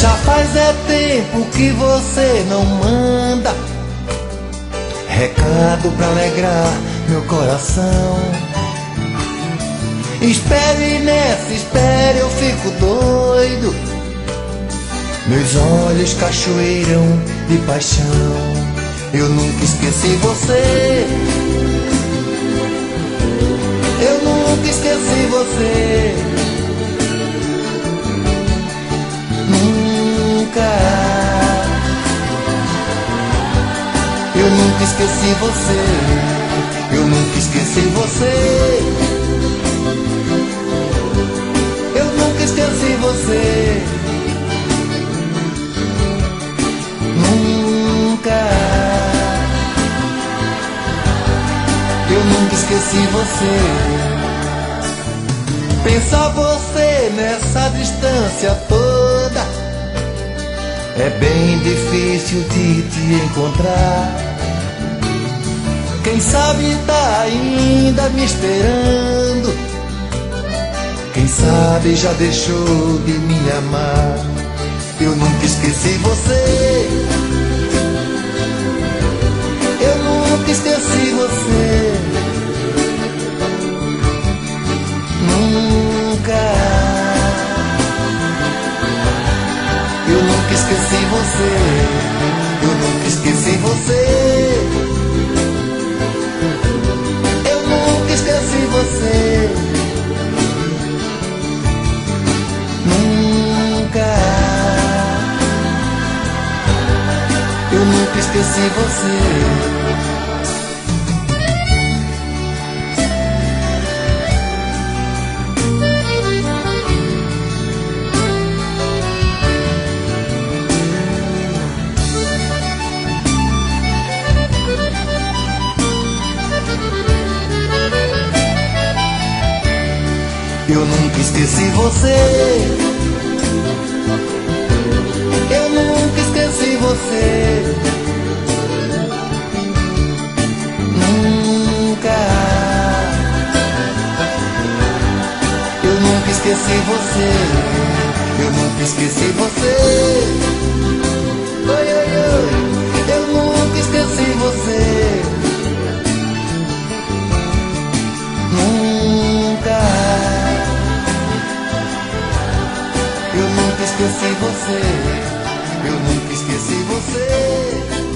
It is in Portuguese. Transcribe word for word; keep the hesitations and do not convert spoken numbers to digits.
Já faz é tempo que você não manda recado pra alegrar meu coração. Espere nessa, espere, eu fico doido. Meus olhos cachoeiram de paixão. Eu nunca esqueci você. Eu nunca esqueci você. Nunca. Eu nunca esqueci você. Eu nunca esqueci você. Eu nunca esqueci você. Nunca. Eu nunca esqueci você. Pensar você nessa distância toda é bem difícil de te encontrar. Quem sabe tá ainda me esperando. Quem sabe já deixou de me amar. Eu nunca esqueci você. Eu nunca esqueci você. Nunca. Eu nunca esqueci você. Eu nunca esqueci você. Eu nunca esqueci você. Nunca. Eu nunca esqueci você. Eu nunca esqueci você. Eu nunca esqueci você. Nunca. Eu nunca esqueci você. Eu nunca esqueci você. Oi, oi, oi. Eu nunca esqueci você. Nunca. Eu nunca esqueci você. Eu nunca esqueci você.